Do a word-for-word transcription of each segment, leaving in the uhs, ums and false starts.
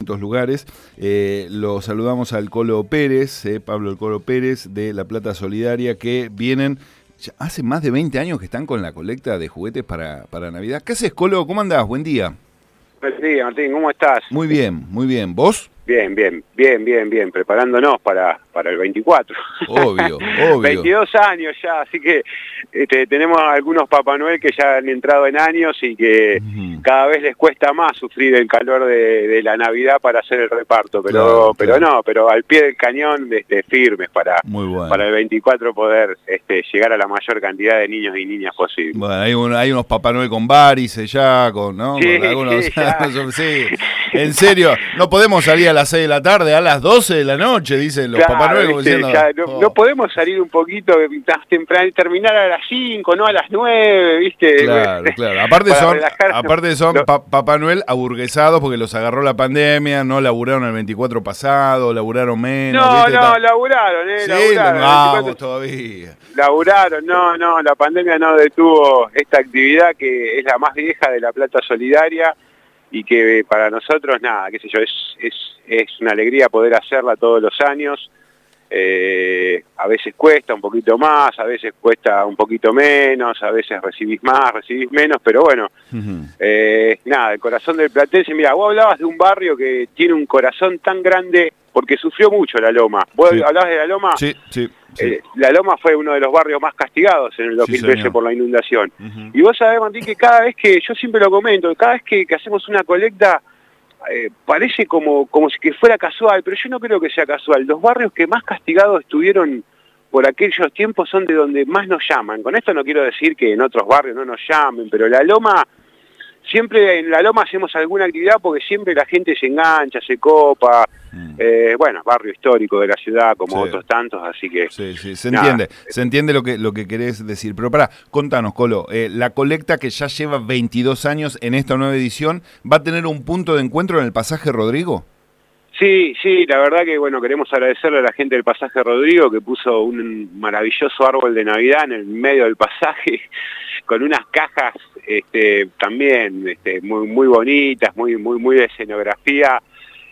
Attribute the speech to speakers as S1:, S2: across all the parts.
S1: distintos lugares. Eh, lo saludamos al Colo Pérez, eh, Pablo el Colo Pérez de La Plata Solidaria, que vienen, ya hace más de veinte años que están con la colecta de juguetes para, para Navidad. ¿Qué haces, Colo? ¿Cómo andás? Buen día.
S2: Buen día, Martín, ¿cómo estás?
S1: Muy bien, muy bien. ¿Vos?
S2: Bien, bien, bien, bien, bien, preparándonos para, para el veinticuatro.
S1: Obvio, obvio.
S2: veintidós años ya, así que este, tenemos algunos Papá Noel que ya han entrado en años y que uh-huh. cada vez les cuesta más sufrir el calor de, de la Navidad para hacer el reparto, pero
S1: claro,
S2: pero
S1: claro.
S2: no, pero al pie del cañón este, firmes para,
S1: Muy bueno.
S2: para el veinticuatro poder este, llegar a la mayor cantidad de niños y niñas posible.
S1: Bueno, hay, un, hay unos Papá Noel con varices ya, con, ¿no?
S2: Sí,
S1: con algunos,
S2: sí,
S1: sí. En serio, no podemos salir a las seis de la tarde, a las doce de la noche, dicen los
S2: claro,
S1: Papá Noel.
S2: ¿viste?
S1: Diciendo,
S2: ya, no,
S1: oh.
S2: no podemos salir un poquito más temprano y terminar a las cinco, no a las nueve, ¿viste?
S1: Claro, claro. Aparte
S2: Para
S1: son,
S2: relajarse.
S1: aparte son
S2: Lo...
S1: pa Papá Noel aburguesados porque los agarró la pandemia, no laburaron el veinticuatro pasado, laburaron menos.
S2: No,
S1: ¿viste?
S2: no,
S1: Está...
S2: laburaron, ¿eh?
S1: Sí,
S2: laburaron.
S1: vamos
S2: veinticuatro...
S1: todavía.
S2: Laburaron, no, no, la pandemia no detuvo esta actividad que es la más vieja de La Plata Solidaria y que para nosotros, nada, qué sé yo, es, es, es una alegría poder hacerla todos los años. Eh, a veces cuesta un poquito más, a veces cuesta un poquito menos, a veces recibís más, recibís menos, pero bueno, uh-huh. eh, nada, el corazón del platense. Mira, vos hablabas de un barrio que tiene un corazón tan grande porque sufrió mucho La Loma. ¿Vos sí. hablabas de La Loma?
S1: Sí, sí. Sí.
S2: Eh, La Loma fue uno de los barrios más castigados en el dos mil trece sí, por la inundación. Uh-huh. Y vos sabés, Martín, que cada vez que, yo siempre lo comento, cada vez que, que hacemos una colecta, eh, parece como, como si que fuera casual, pero yo no creo que sea casual. Los barrios que más castigados estuvieron por aquellos tiempos son de donde más nos llaman. Con esto no quiero decir que en otros barrios no nos llamen, pero La Loma, siempre en La Loma hacemos alguna actividad porque siempre la gente se engancha, se copa. Mm. Eh, bueno, barrio histórico de la ciudad como sí. otros tantos, así que...
S1: Sí, sí, se nada. entiende, se entiende lo que, lo que querés decir. Pero pará, contanos, Colo, eh, la colecta que ya lleva veintidós años en esta nueva edición, ¿va a tener un punto de encuentro en el Pasaje Rodrigo?
S2: Sí, sí, la verdad que bueno, queremos agradecerle a la gente del Pasaje Rodrigo que puso un maravilloso árbol de Navidad en el medio del pasaje con unas cajas este, también este, muy, muy bonitas, muy, muy, muy de escenografía.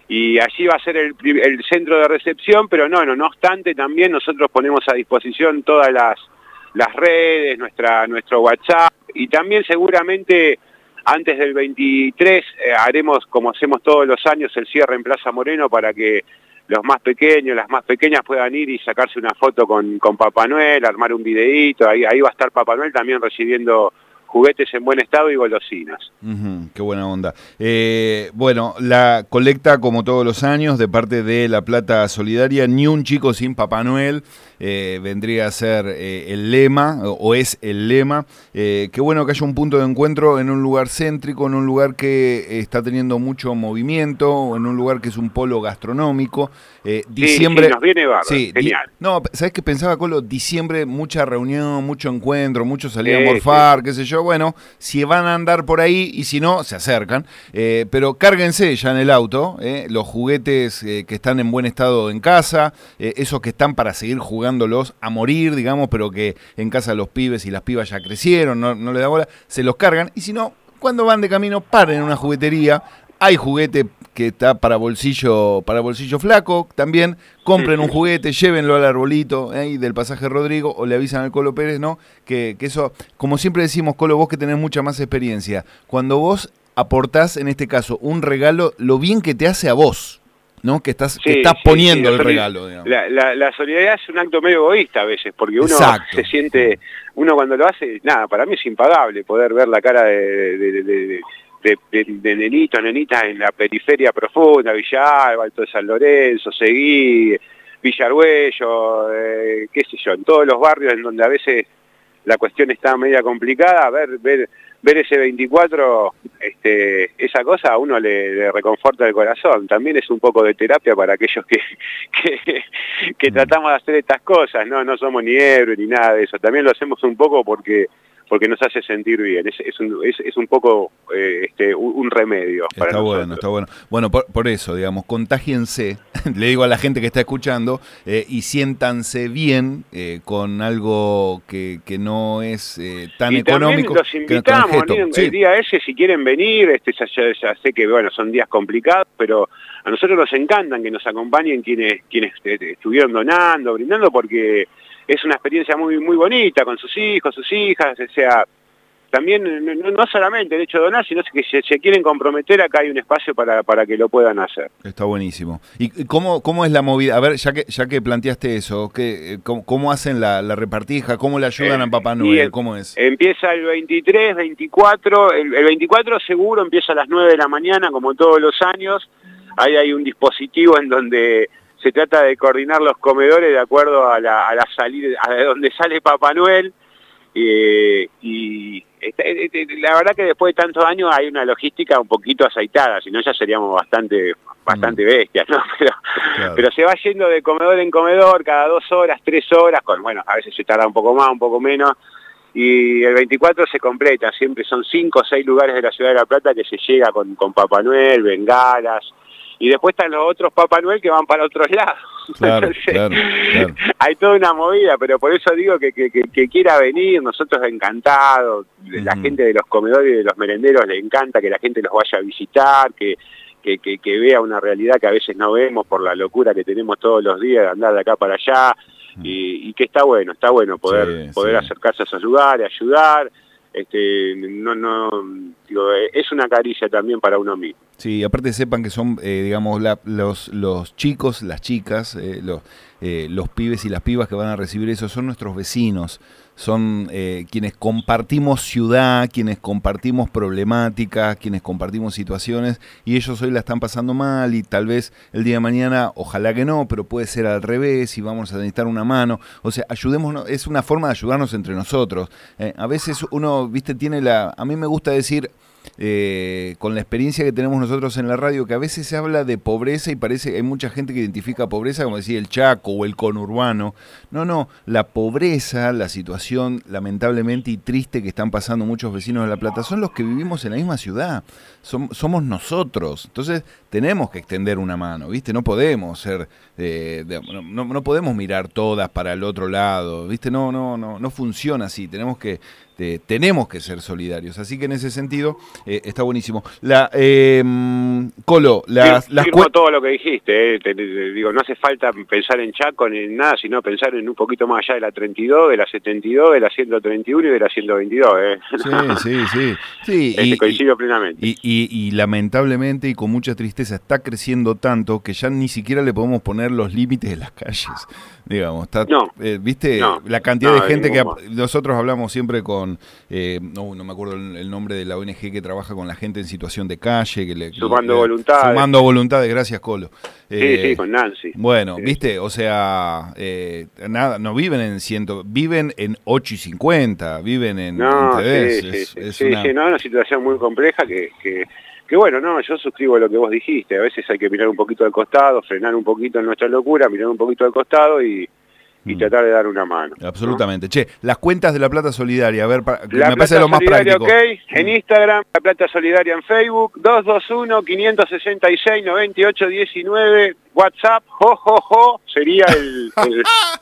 S2: Y allí va a ser el, el centro de recepción, pero no, no, no obstante, también nosotros ponemos a disposición todas las, las redes, nuestra, nuestro WhatsApp, y también seguramente antes del veintitrés eh, haremos, como hacemos todos los años, el cierre en Plaza Moreno para que los más pequeños, las más pequeñas puedan ir y sacarse una foto con, con Papá Noel, armar un videíto, ahí, ahí va a estar Papá Noel también recibiendo juguetes en buen estado y golosinas.
S1: Uh-huh, qué buena onda. Eh, bueno, la colecta, como todos los años, de parte de La Plata Solidaria, ni un chico sin Papá Noel, eh, vendría a ser eh, el lema, o, o es el lema. Eh, qué bueno que haya un punto de encuentro en un lugar céntrico, en un lugar que está teniendo mucho movimiento, en un lugar que es un polo gastronómico. Eh, diciembre,
S2: sí, sí, nos viene bárbaro,
S1: sí,
S2: genial.
S1: Di, no, ¿sabés qué pensaba, Colo? Diciembre, mucha reunión, mucho encuentro, mucho salir
S2: sí,
S1: a morfar,
S2: sí.
S1: qué sé yo. Bueno, si van a andar por ahí y si no, se acercan. Eh, pero cárguense ya en el auto, eh, los juguetes eh, que están en buen estado en casa, eh, esos que están para seguir jugándolos a morir, digamos, pero que en casa los pibes y las pibas ya crecieron, no, no le da bola, se los cargan. Y si no, cuando van de camino, paren en una juguetería. Hay juguete que está para bolsillo para bolsillo flaco, también compren un juguete, llévenlo al arbolito ahí del Pasaje Rodrigo o le avisan al Colo Pérez, ¿no? Que, que eso, como siempre decimos, Colo, vos que tenés mucha más experiencia, cuando vos aportás, en este caso, un regalo, lo bien que te hace a vos, ¿no? Que estás, sí, que estás sí, poniendo sí, el regalo, digamos.
S2: La, la, la solidaridad es un acto medio egoísta a veces, porque uno Exacto. se siente, uno cuando lo hace, nada, para mí es impagable poder ver la cara de... de, de, de De, de, de nenitos, nenitas en la periferia profunda, Villa Alba, Alto de San Lorenzo, Seguí, Villa Argüello, eh, qué sé yo, en todos los barrios en donde a veces la cuestión está media complicada, ver ver ver ese veinticuatro, este, esa cosa a uno le, le reconforta el corazón. También es un poco de terapia para aquellos que, que, que tratamos de hacer estas cosas, no no somos ni héroes ni nada de eso. También lo hacemos un poco porque porque nos hace sentir bien. Es, es, un, es, es un poco eh, este, un, un remedio para
S1: Está
S2: nosotros.
S1: bueno, está bueno. Bueno, por, por eso, digamos, contágiense, le digo a la gente que está escuchando, eh, y siéntanse bien eh, con algo que, que no es eh, tan
S2: y
S1: económico.
S2: Los invitamos,
S1: que,
S2: el,
S1: sí.
S2: el día ese, si quieren venir, este, ya, ya, ya sé que bueno, son días complicados, pero a nosotros nos encantan que nos acompañen quienes, quienes estuvieron donando, brindando, porque es una experiencia muy muy bonita con sus hijos, sus hijas, o sea, también no, no solamente el hecho de donar, sino que si se quieren comprometer, acá hay un espacio para, para que lo puedan hacer.
S1: Está buenísimo. ¿Y cómo, cómo es la movida? A ver, ya que ya que planteaste eso, ¿qué, cómo, ¿cómo hacen la, la repartija? ¿Cómo le ayudan eh, a Papá Noel? El, ¿Cómo es?
S2: Empieza el veintitrés, veinticuatro, el, el veinticuatro seguro empieza a las nueve de la mañana, como todos los años. Ahí hay un dispositivo en donde se trata de coordinar los comedores de acuerdo a la, a la salida, a donde sale Papá Noel. Eh, y la verdad que después de tantos años hay una logística un poquito aceitada, si no ya seríamos bastante bastante bestias, ¿no? Pero, claro. pero se va yendo de comedor en comedor cada dos horas, tres horas, con bueno, a veces se tarda un poco más, un poco menos, y el veinticuatro se completa, siempre son cinco o seis lugares de la Ciudad de La Plata que se llega con, con Papá Noel, bengalas, y después están los otros Papá Noel que van para otros lados.
S1: Claro,
S2: Entonces,
S1: claro, claro.
S2: Hay toda una movida, pero por eso digo que, que, que, que quiera venir, nosotros encantados, uh-huh. La gente de los comedores y de los merenderos le encanta que la gente los vaya a visitar, que, que, que, que vea una realidad que a veces no vemos por la locura que tenemos todos los días de andar de acá para allá, uh-huh. y, y que está bueno, está bueno poder, sí, poder sí. acercarse a esos lugares, ayudar. Este, no, no, digo, es una caricia también para uno mismo.
S1: Sí, aparte sepan que son, eh, digamos, la, los, los chicos, las chicas, eh, los, eh, los pibes y las pibas que van a recibir eso son nuestros vecinos, son eh, quienes compartimos ciudad, quienes compartimos problemáticas, quienes compartimos situaciones, y ellos hoy la están pasando mal y tal vez el día de mañana, ojalá que no, pero puede ser al revés y vamos a necesitar una mano. O sea, ayudémonos, es una forma de ayudarnos entre nosotros. Eh, a veces uno, viste, tiene la, a mí me gusta decir, Eh, con la experiencia que tenemos nosotros en la radio, que a veces se habla de pobreza y parece hay mucha gente que identifica pobreza como decía el Chaco o el conurbano. No, no, la pobreza, la situación lamentablemente y triste que están pasando muchos vecinos de La Plata son los que vivimos en la misma ciudad, Som, somos nosotros, entonces tenemos que extender una mano, ¿viste? No podemos ser, eh, de, no, no podemos mirar todas para el otro lado, ¿viste? No, no, no, no funciona así, tenemos que De, tenemos que ser solidarios, así que en ese sentido eh, está buenísimo. La eh, Colo, las,
S2: las firmo todo lo que dijiste, eh, te, te, te, digo, no hace falta pensar en Chaco ni en nada, sino pensar en un poquito más allá de la treinta y dos, de la setenta y dos, de la ciento treinta y uno y de la ciento veintidós. Eh.
S1: Sí, sí, sí. sí
S2: este, y, coincido y, plenamente.
S1: Y, y, y lamentablemente y con mucha tristeza está creciendo tanto que ya ni siquiera le podemos poner los límites de las calles. Digamos, está,
S2: no,
S1: eh, ¿viste?
S2: No,
S1: la cantidad
S2: no,
S1: de gente que
S2: modo.
S1: nosotros hablamos siempre con, eh, no, no me acuerdo el, el nombre de la O N G que trabaja con la gente en situación de calle. Que le,
S2: sumando
S1: le,
S2: voluntades.
S1: Sumando voluntades, gracias Colo.
S2: Eh, sí, sí, con Nancy.
S1: Bueno,
S2: sí.
S1: ¿viste? O sea, eh, nada, no viven en ciento, viven en ocho y cincuenta, viven en,
S2: no,
S1: en T V.
S2: Sí,
S1: es,
S2: sí,
S1: es
S2: sí,
S1: una...
S2: sí, no, es una situación muy compleja que... que... Que bueno, no, yo suscribo lo que vos dijiste, a veces hay que mirar un poquito al costado, frenar un poquito en nuestra locura, mirar un poquito al costado y, y mm. tratar de dar una mano.
S1: Absolutamente. ¿No? Che, las cuentas de La Plata Solidaria, a ver, para,
S2: La
S1: me parece lo más práctico.
S2: Okay, en Instagram, La Plata Solidaria en Facebook, dos dos uno, cinco seis seis, nueve ocho uno nueve, WhatsApp, jo, jo, jo, sería el, el,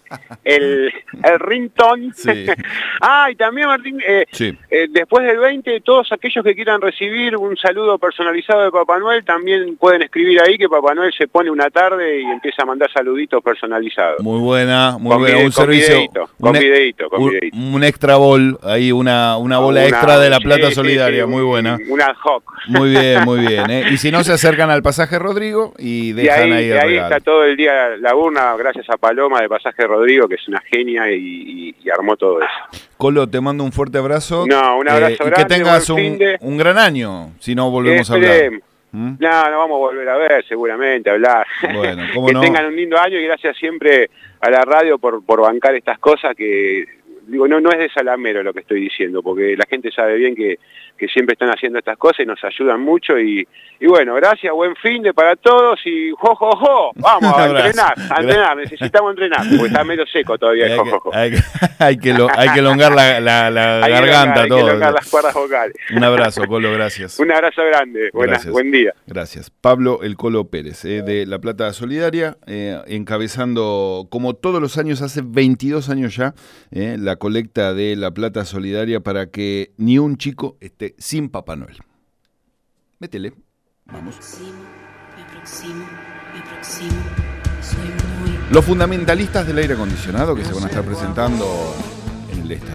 S2: el, el ringtone.
S1: Sí.
S2: Ah, y también, Martín, eh,
S1: sí.
S2: eh, después del veinte, todos aquellos que quieran recibir un saludo personalizado de Papá Noel, también pueden escribir ahí que Papá Noel se pone una tarde y empieza a mandar saluditos personalizados.
S1: Muy buena, muy
S2: con
S1: buena.
S2: Vide,
S1: un
S2: con
S1: servicio.
S2: Videito, con
S1: un,
S2: videito, con
S1: un,
S2: videito.
S1: un extra bol, ahí una, una bola
S2: una,
S1: extra de La Plata
S2: sí,
S1: Solidaria,
S2: sí,
S1: muy buena.
S2: Una ad hoc.
S1: Muy bien, muy bien. ¿eh? Y si no, se acercan al pasaje Rodrigo y dejan
S2: y ahí,
S1: ahí el
S2: y ahí
S1: regalo.
S2: está todo el día la urna, gracias a Paloma de Pasaje Rodrigo, que es una genia y, y, y armó todo eso.
S1: Colo, te mando un fuerte abrazo.
S2: No, un abrazo
S1: eh,
S2: grande.
S1: Y que tengas un,
S2: de...
S1: un gran año, si no volvemos
S2: Esperemos.
S1: a hablar. ¿Mm?
S2: No, no vamos a volver a ver, seguramente, a hablar.
S1: Bueno, ¿cómo
S2: que
S1: no?
S2: tengan un lindo año y gracias siempre a la radio por, por bancar estas cosas que digo, no, no es de salamero lo que estoy diciendo, porque la gente sabe bien que, que siempre están haciendo estas cosas y nos ayudan mucho y, y bueno, gracias, buen fin de para todos y jo, jo, jo, vamos a entrenar, a entrenar, necesitamos entrenar, porque está medio seco todavía el jo, jo, jo.
S1: Hay que, hay que, lo, hay que elongar la, la, la
S2: hay
S1: garganta,
S2: que elongar,
S1: todo.
S2: Hay que elongar las cuerdas vocales.
S1: Un abrazo, Colo, gracias.
S2: Un abrazo grande, buenas, buen día.
S1: Gracias. Pablo El Colo Pérez, eh, de La Plata Solidaria, eh, encabezando, como todos los años, hace veintidós años ya, eh, la colecta de La Plata Solidaria para que ni un chico esté sin Papá Noel. Métele. Vamos.
S3: Me aproximo, me aproximo, soy muy...
S1: Los fundamentalistas del aire acondicionado que se van a estar presentando en el estadio.